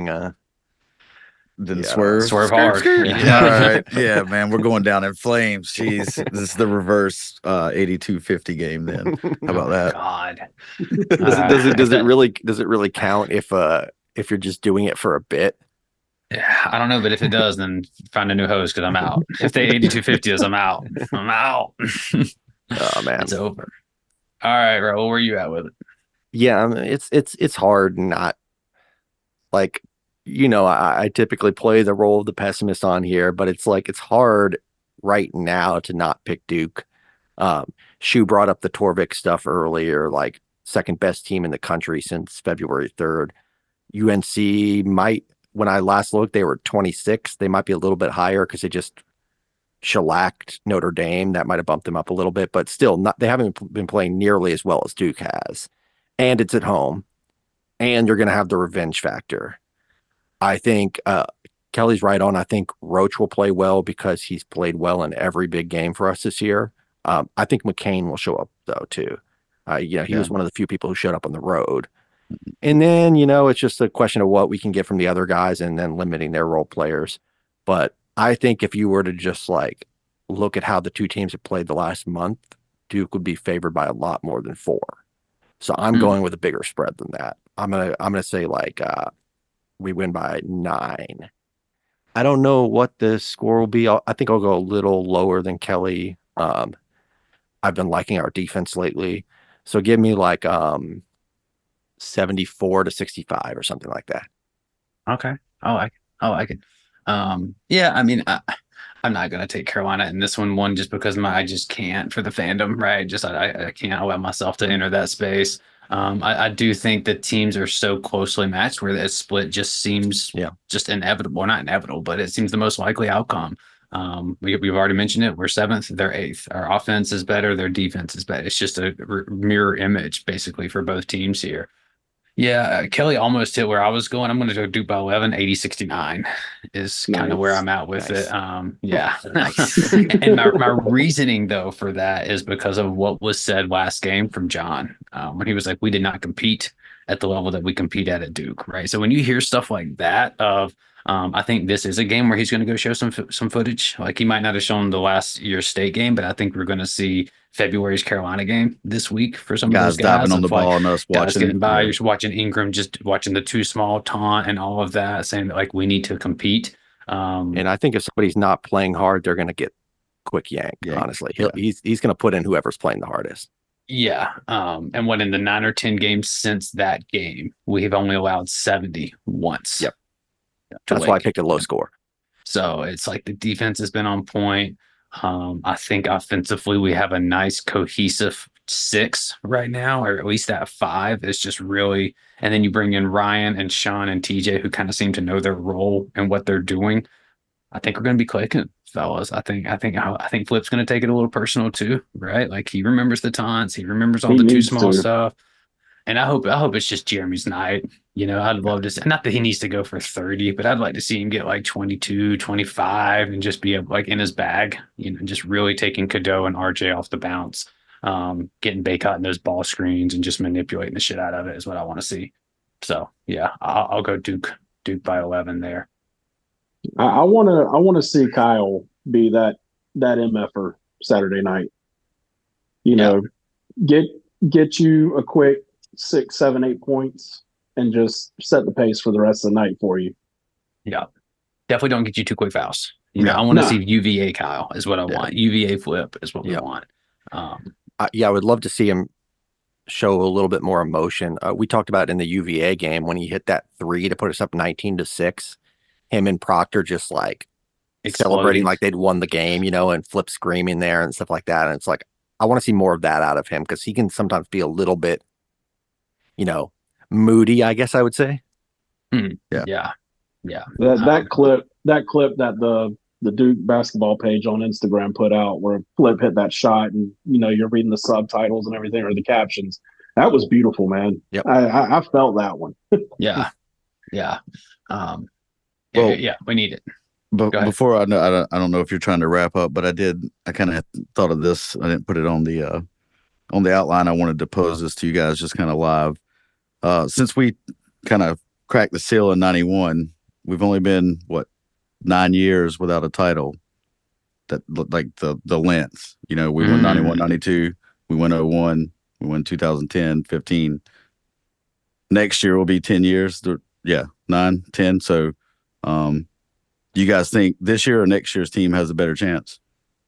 then swerve hard. Yeah. All right. Yeah, man, we're going down in flames. Jeez, this is the reverse 82-50 game. Then how about that? God, does it really count if you're just doing it for a bit? Yeah, I don't know, but if it does, then find a new host because I'm out. If they 82-50 is, I'm out. I'm out. Oh man, it's over. All right, Raul, where you at with it? Yeah, it's hard not like, I typically play the role of the pessimist on here, but it's hard right now to not pick Duke. Shu brought up the Torvik stuff earlier, like second best team in the country since February 3rd. UNC might, when I last looked, they were 26. They might be a little bit higher because they just shellacked Notre Dame. That might have bumped them up a little bit, but still they haven't been playing nearly as well as Duke has. And it's at home, and you're going to have the revenge factor. I think Kelly's right on. I think Roach will play well because he's played well in every big game for us this year. I think McCain will show up, though, too. He was one of the few people who showed up on the road. And then, it's just a question of what we can get from the other guys and then limiting their role players. But I think if you were to just look at how the two teams have played the last month, Duke would be favored by a lot more than 4. So I'm going with a bigger spread than that. I'm gonna say we win by 9. I don't know what the score will be. I think I'll go a little lower than Kelly. I've been liking our defense lately, so give me 74-65 or something like that. Okay, I like it. Yeah, I mean, I'm not going to take Carolina in this one just because I just can't for the fandom, right? Just I can't allow myself to enter that space. I do think the teams are so closely matched where that split just seems just inevitable. Well, not inevitable, but it seems the most likely outcome. We've already mentioned it. We're 7th, they're 8th. Our offense is better, their defense is better. It's just a mirror image basically for both teams here. Yeah, Kelly almost hit where I was going. I'm going to go Duke by 11. 80-69 is kind of where I'm at with it. Yeah. And my reasoning, though, for that is because of what was said last game from John when he was like, we did not compete at the level that we compete at Duke, right? So when you hear stuff like that I think this is a game where he's going to go show some footage. Like he might not have shown the last year's state game, but I think we're going to see February's Carolina game this week for some of those guys. Diving on the ball and us watching. Getting by. You're watching Ingram, just watching the too small taunt and all of that, saying that we need to compete. And I think if somebody's not playing hard, they're going to get quick yanked. Honestly, he's going to put in whoever's playing the hardest. Yeah. And in the 9 or 10 games since that game, we have only allowed 70 once. Yep. That's why I picked a low score. So it's the defense has been on point. I think offensively we have a nice cohesive 6 right now, or at least that 5 is just really, and then you bring in Ryan and Sean and TJ, who kind of seem to know their role and what they're doing. I think we're going to be clicking, fellas. I think Flip's going to take it a little personal too, right? Like he remembers the taunts, he remembers all the too small stuff. And I hope it's just Jeremy's night. You know, I'd love to, not that he needs to go for 30, but I'd like to see him get like 22, 25 and just be like in his bag, you know, just really taking Cadeau and RJ off the bounce, getting Baycott in those ball screens and just manipulating the shit out of it is what I want to see. So yeah, I'll go Duke by 11 there. I want to see Kyle be that MFer Saturday night. You know, get you a quick 6, 7, 8 points and just set the pace for the rest of the night for you. Yeah. Definitely don't get you 2 quick fouls. You know, I want to see UVA Kyle is what I want. UVA Flip is what we want. I would love to see him show a little bit more emotion. We talked about in the UVA game when he hit that 3 to put us up 19-6. Him and Proctor just like celebrating like they'd won the game, you know, and Flip screaming there and stuff like that. And it's like, I want to see more of that out of him because he can sometimes be a little bit, you know, moody, I guess I would say. Yeah. That clip that the Duke basketball page on Instagram put out where Flip hit that shot and, you know, you're reading the subtitles and everything or the captions. That was beautiful, man. Yep. I felt that one. Yeah. We need it. But before I don't know if you're trying to wrap up, but I kind of thought of this. I didn't put it on the outline. I wanted to pose this to you guys just kind of live. Since we kind of cracked the seal in 91, we've only been 9 years without a title that like the length, you know, we won 91, 92, we won 01, we won 2010, 15. Next year will be 10 years. 9, 10. So, do you guys think this year or next year's team has a better chance?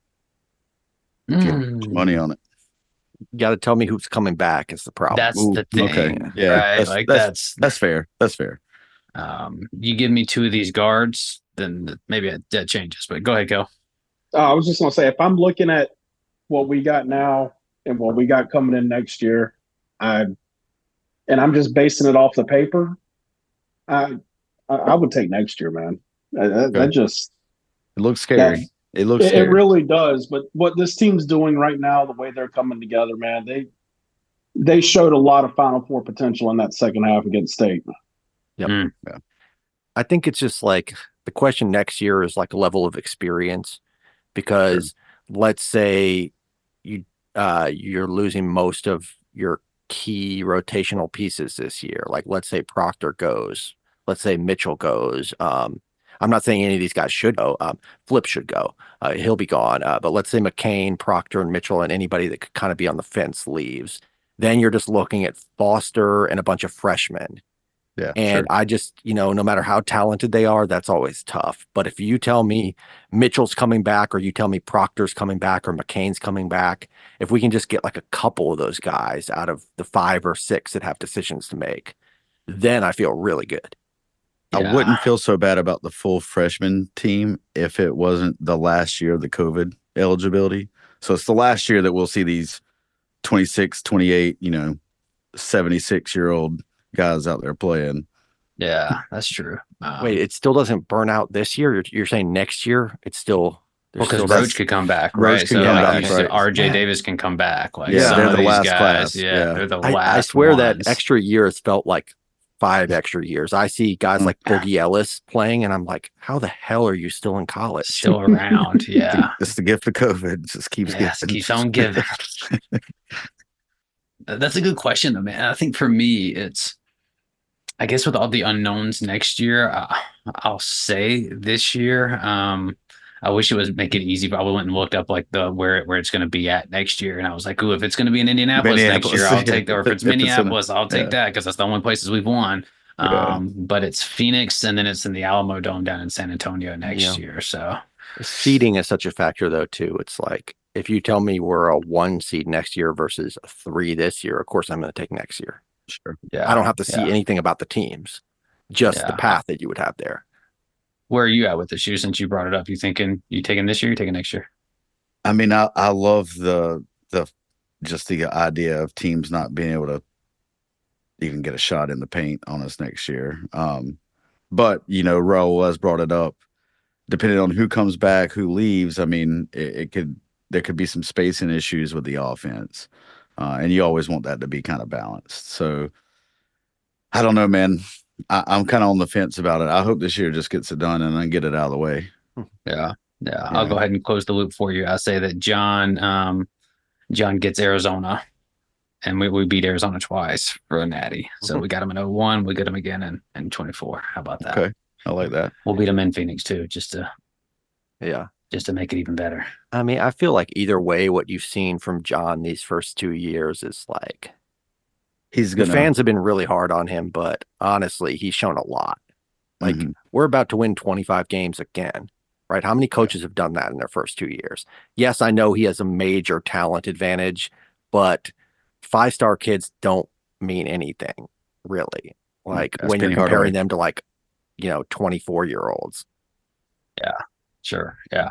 Money on it. You got to tell me who's coming back is the problem. That's the thing. Okay. Yeah. Right? That's fair. That's fair. You give me 2 of these guards, then maybe that changes. But go ahead, Kel. I was just going to say, if I'm looking at what we got now and what we got coming in next year, and I'm just basing it off the paper, I would take next year, man. That just it looks scary. It really does. But what this team's doing right now, the way they're coming together, man, they showed a lot of Final Four potential in that second half against State. Yep. Yeah. I think it's just like the question next year is like a level of experience, because let's say you're losing most of your key rotational pieces this year. Like let's say Proctor goes, let's say Mitchell goes. I'm not saying any of these guys should go. Flip should go. He'll be gone. But let's say McCain, Proctor, and Mitchell, and anybody that could kind of be on the fence leaves. Then you're just looking at Foster and a bunch of freshmen. Yeah, and I just, you know, no matter how talented they are, that's always tough. But if you tell me Mitchell's coming back, or you tell me Proctor's coming back, or McCain's coming back, if we can just get like a couple of those guys out of the 5 or 6 that have decisions to make, then I feel really good. I wouldn't feel so bad about the full freshman team if it wasn't the last year of the COVID eligibility. So it's the last year that we'll see these 26, 28, 76-year-old guys out there playing. Yeah, that's true. Wait, it still doesn't burn out this year? You're saying next year it's still... Because Roach could come back, right? Roach can come back, right. RJ Davis can come back. Like they're the last guys, class. They're the last I swear ones. that extra year has felt like 5 extra years. I see guys like Boogie Ellis playing, and I'm like, how the hell are you still in college? Still around, yeah. It's the gift of COVID. It just keeps giving. Keeps on giving. That's a good question, though, man. I think for me, it's, I guess with all the unknowns next year, I'll say this year, I wish it would make it easy, but I went and looked up like where it's going to be at next year. And I was like, ooh, if it's going to be in Indianapolis next year, I'll take that. Or if it's Minneapolis, I'll take that, because that's the only places we've won. But it's Phoenix, and then it's in the Alamo Dome down in San Antonio next year. So seeding is such a factor, though, too. It's like, if you tell me we're a 1 seed next year versus a 3 this year, of course I'm going to take next year. Sure. Yeah. I don't have to see anything about the teams, just the path that you would have there. Where are you at with the shoe since you brought it up? You taking this year, you taking next year? I mean, I love the just the idea of teams not being able to even get a shot in the paint on us next year. But, Raul has brought it up. Depending on who comes back, who leaves, I mean, there could be some spacing issues with the offense. And you always want that to be kind of balanced. So I don't know, man. I'm kind of on the fence about it. I hope this year just gets it done and then get it out of the way. Yeah. I'll go ahead and close the loop for you. I say that John gets Arizona, and we beat Arizona twice for a natty. So we got him in 01. We get him again in 24. How about that? Okay. I like that. We'll beat him in Phoenix too, just to make it even better. I mean, I feel like either way, what you've seen from John these first 2 years is like, the fans have been really hard on him, but honestly, he's shown a lot. Like, we're about to win 25 games again, right? How many coaches have done that in their first 2 years? Yes, I know he has a major talent advantage, but 5-star kids don't mean anything, really. Like, when you're comparing them to, like, 24-year-olds. Yeah, sure. Yeah.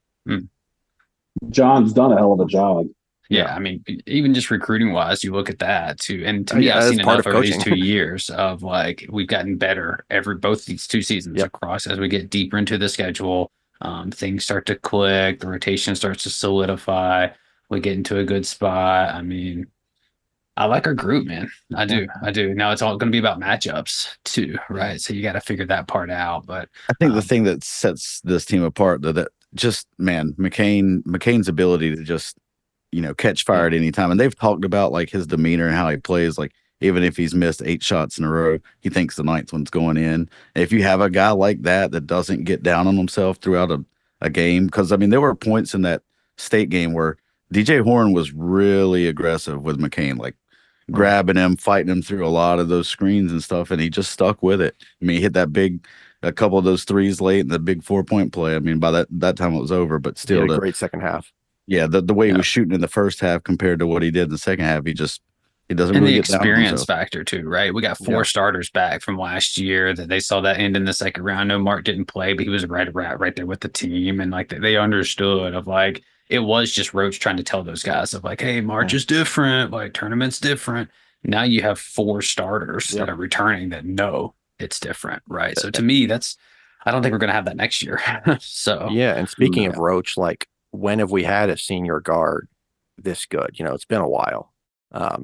John's done a hell of a job. Yeah, I mean, even just recruiting wise, you look at that too. And to me, I've seen enough over these 2 years of like we've gotten better both these 2 seasons across as we get deeper into the schedule. Things start to click, the rotation starts to solidify. We get into a good spot. I mean, I like our group, man. I do. Now it's all going to be about matchups too, right? So you got to figure that part out. But I think the thing that sets this team apart, that just McCain's ability to just catch fire at any time. And they've talked about like his demeanor and how he plays. Like even if he's missed 8 shots in a row, he thinks the 9th one's going in. And if you have a guy like that doesn't get down on himself throughout a game, because I mean there were points in that State game where DJ Horn was really aggressive with McCain, like grabbing him, fighting him through a lot of those screens and stuff, and he just stuck with it. I mean, he hit a couple of those threes late in the big 4-point play. I mean, by that time it was over, but still a great second half. Yeah, the way he was shooting in the first half compared to what he did in the second half, he doesn't and really the get down on experience himself. factor too, right? We got 4 starters back from last year that they saw that end in the second round. No, Mark didn't play, but he was right there with the team, and like they understood of like it was just Roach trying to tell those guys of like, hey, March is different, like tournament's different. Now you have 4 starters that are returning that know it's different, right? So to me, I don't think we're going to have that next year. So yeah, and speaking of Roach, like when have we had a senior guard this good? It's been a while. I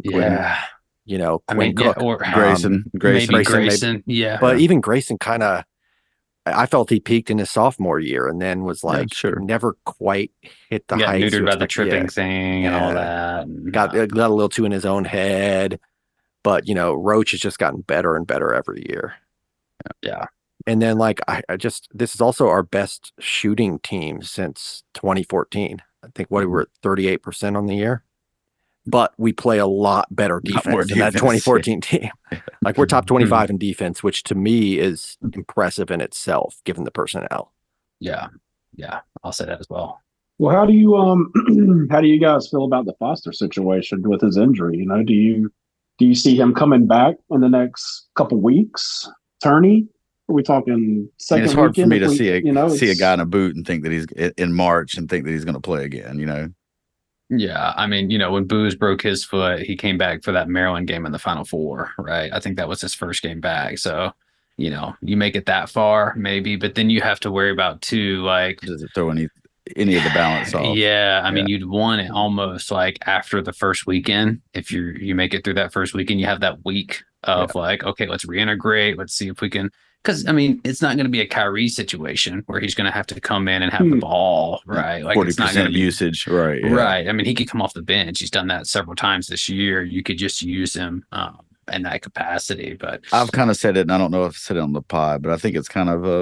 mean, Cook, or Grayson, maybe Grayson, yeah. But even Grayson kind of, I felt he peaked in his sophomore year and then was like never quite hit the heights. Neutered by the tripping thing and all that. And, got a little too in his own head. But, Roach has just gotten better and better every year. Yeah. And then, like, this is also our best shooting team since 2014. I think we were at 38% on the year. But we play a lot better defense than that 2014 team. Like, we're top 25 in defense, which to me is impressive in itself, given the personnel. Yeah. I'll say that as well. Well, how do you guys feel about the Foster situation with his injury? Do you see him coming back in the next couple weeks? Tourney? Are we talking second? It's hard for me to see a guy in a boot and think that he's in March and think that he's going to play again. Yeah, I mean, when Booz broke his foot, he came back for that Maryland game in the Final Four, right? I think that was his first game back. So, you make it that far, maybe, but then you have to worry about too, like, does it throw any of the balance off? Yeah, I mean, you'd want it almost like after the first weekend. If you make it through that first weekend, you have that week of like, okay, let's reintegrate. Let's see if we can. Because, I mean, it's not going to be a Kyrie situation where he's going to have to come in and have the ball, right? Like 40% usage, right? Yeah. Right. I mean, he could come off the bench. He's done that several times this year. You could just use him in that capacity. But I've kind of said it, and I don't know if I said it on the pod, but I think it's kind of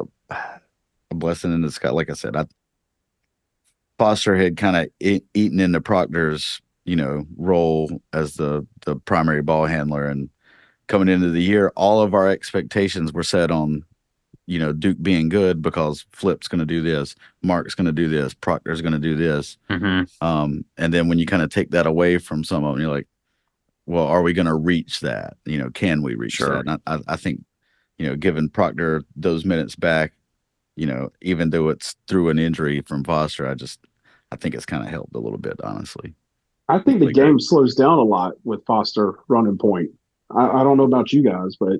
a blessing in the sky. Like I said, Foster had kind of eaten into Proctor's, role as the primary ball handler, and coming into the year, all of our expectations were set on, Duke being good because Flip's going to do this, Mark's going to do this, Proctor's going to do this. And then when you kind of take that away from some of them, you're like, well, are we going to reach that? Can we reach that? And I think, giving Proctor those minutes back, even though it's through an injury from Foster, I think it's kind of helped a little bit, honestly. I think the game slows down a lot with Foster running point. I don't know about you guys, but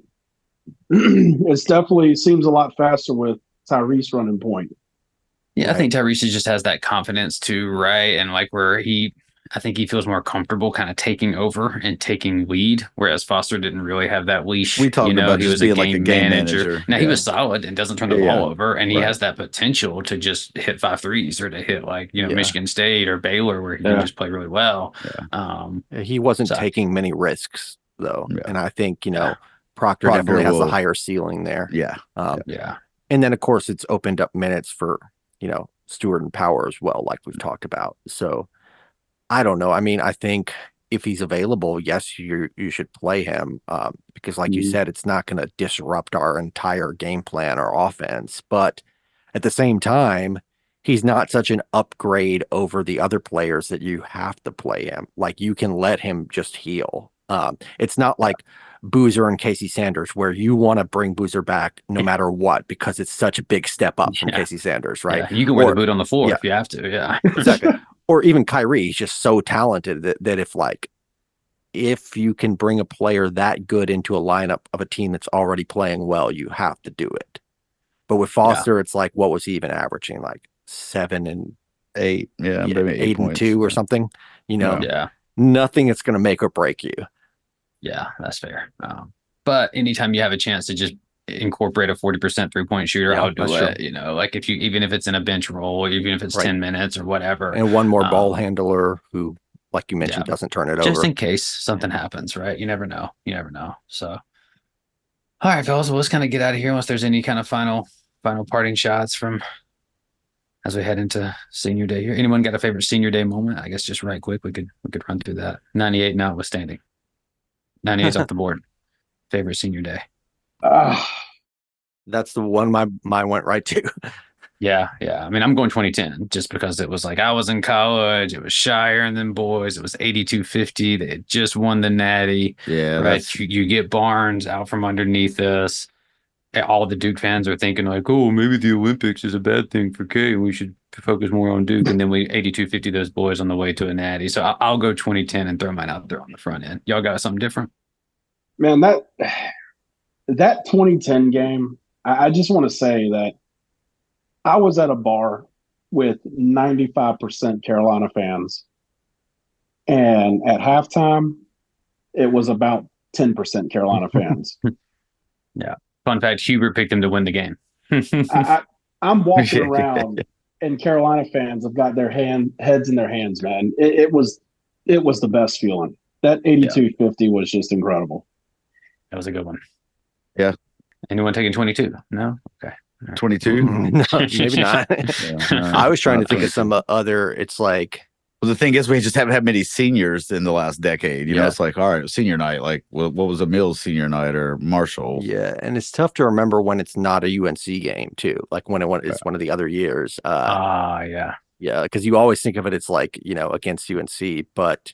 it definitely seems a lot faster with Tyrese running point. Yeah, I think Tyrese just has that confidence too, right? And like I think he feels more comfortable kind of taking over and taking lead, whereas Foster didn't really have that leash. We talked about he was being a like a game manager. Now he was solid and doesn't turn the ball over, and he has that potential to just hit 5 threes or to hit Michigan State or Baylor where he can just play really well. He wasn't taking many risks though, and I think Proctor definitely has a higher ceiling there. And then of course it's opened up minutes for Stewart and Power as well, like we've talked about. So I don't know. I mean, I think if he's available, yes, you should play him because, like you said, it's not going to disrupt our entire game plan or offense. But at the same time, he's not such an upgrade over the other players that you have to play him. Like you can let him just heal. It's not like Boozer and Casey Sanders where you want to bring Boozer back no matter what because it's such a big step up from Casey Sanders, right? Yeah, you can wear the boot on the floor if you have to. Yeah, exactly. Or even Kyrie, he's just so talented that if you can bring a player that good into a lineup of a team that's already playing well, you have to do it. But with Foster, it's like, what was he even averaging? Like 7 and 8, 8 and 2 or something. Nothing that's going to make or break you. Yeah, that's fair. But anytime you have a chance to just incorporate a 40% 3-point shooter, I'll do it. True. Even if it's in a bench role, even if it's 10 minutes or whatever. And one more ball handler who, like you mentioned, doesn't turn it over. Just in case something happens, right? You never know. So, all right, fellas, well, let's kind of get out of here unless there's any kind of final parting shots from as we head into senior day here. Anyone got a favorite senior day moment? I guess just right quick, we could run through that. 98 notwithstanding. 98's off the board. Favorite senior day. That's the one my mind went right to. Yeah. I mean, I'm going 2010 just because it was like I was in college. It was Shire and then boys. It was 82-50. They had just won the Natty. Yeah, right. You get Barnes out from underneath us. All the Duke fans are thinking like, oh, maybe the Olympics is a bad thing for K. We should focus more on Duke. And then we 82-50 those boys on the way to a Natty. So I'll go 2010 and throw mine out there on the front end. Y'all got something different? Man, that 2010 game, I just want to say that I was at a bar with 95% Carolina fans. And at halftime, it was about 10% Carolina fans. Yeah. Fun fact, Hubert picked him to win the game. I'm walking around and Carolina fans have got their heads in their hands, man. It was the best feeling. That 82-50 was just incredible. That was a good one. Yeah. Anyone taking 22? No? Okay. 22? No, maybe not. I was trying to think of some other, it's like. Well, the thing is, we just haven't had many seniors in the last decade. You know, it's like, all right, senior night. Like, what was a Mills senior night or Marshall? Yeah, and it's tough to remember when it's not a UNC game, too. Like, when it's one of the other years. Yeah, because you always think of it as, like, against UNC. But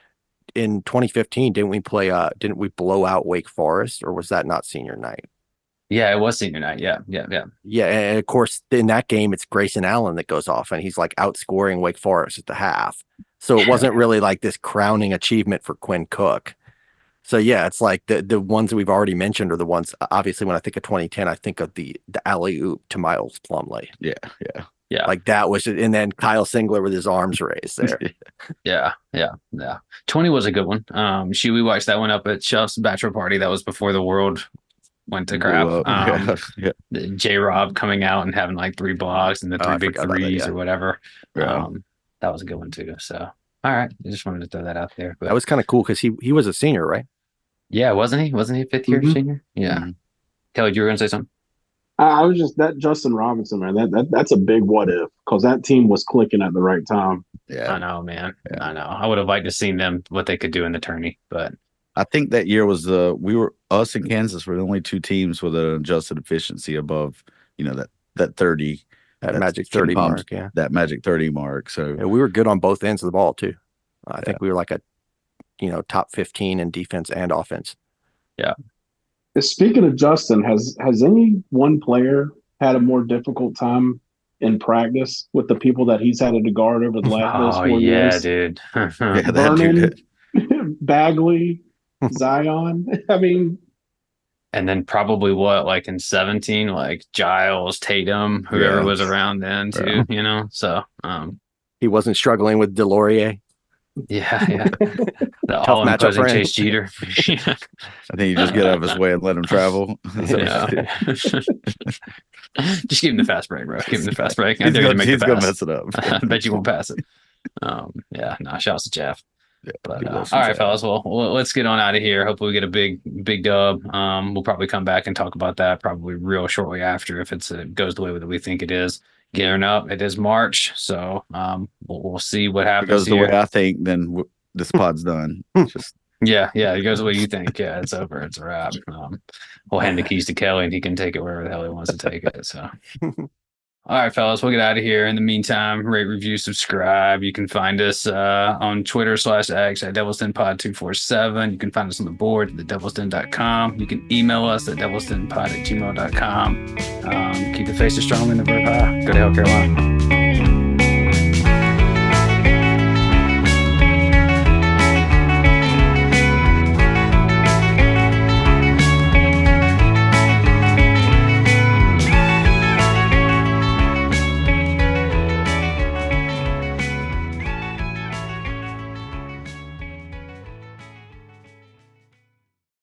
in 2015, didn't we blow out Wake Forest, or was that not senior night? Yeah, it was senior night. Yeah. Yeah, and of course, in that game, it's Grayson Allen that goes off, and he's like outscoring Wake Forest at the half. So it wasn't really like this crowning achievement for Quinn Cook. So yeah, it's like the ones that we've already mentioned are the ones. Obviously, when I think of 2010, I think of the alley oop to Miles Plumlee. Yeah. Like that was, and then Kyle Singler with his arms raised there. Yeah. 20 was a good one. We watched that one up at Shelf's bachelor party. That was before the world went to crap. J-Rob coming out and having like 3 blocks and the 3 big threes or whatever. That was a good one too. So, all right. I just wanted to throw that out there. But that was kind of cool because he was a senior, right? Yeah, wasn't he? Wasn't he a 5th year senior? Yeah. Mm-hmm. Kelly, you were going to say something? I was just that Justin Robinson, man. That's a big what if because that team was clicking at the right time. Yeah, I know, man. Yeah. I know. I would have liked to see them what they could do in the tourney, but I think that year was us and Kansas were the only 2 teams with an adjusted efficiency above, that 30, that magic 30 mark. Yeah, that magic 30 mark. So we were good on both ends of the ball too. I think we were like a, top 15 in defense and offense. Yeah. Speaking of Justin, has any one player had a more difficult time in practice with the people that he's had to guard over the last 4 years. Dude. Vernon, Bagley, Zion. I mean, and then probably like in 17, like Giles, Tatum, whoever was around then too, you know? So, he wasn't struggling with Delorier. Yeah. The all-imposing Chase Jeter. I think you just get out of his way and let him travel. Just give him the fast break, bro. Give him the fast break. He's going to mess it up. I bet you won't pass it. Shouts to Jeff. Yeah, but all right, fellas. Well, let's get on out of here. Hopefully, we get a big dub. We'll probably come back and talk about that probably real shortly after if it goes the way that we think it is. Gearing up, it is March, so we'll see what happens. If it goes the way I think, then this pod's done. Just yeah, it goes the way you think. Yeah, it's over. It's a wrap. We'll hand the keys to Kelly, and he can take it wherever the hell he wants to take it. So. All right, fellas, we'll get out of here. In the meantime, rate, review, subscribe. You can find us on Twitter /X at DevilsDenPod247. You can find us on the board at thedevilsden.com. You can email us at devilsdenpod@gmail.com. Keep the faces strong and the verb high. Go to hell, Carolina.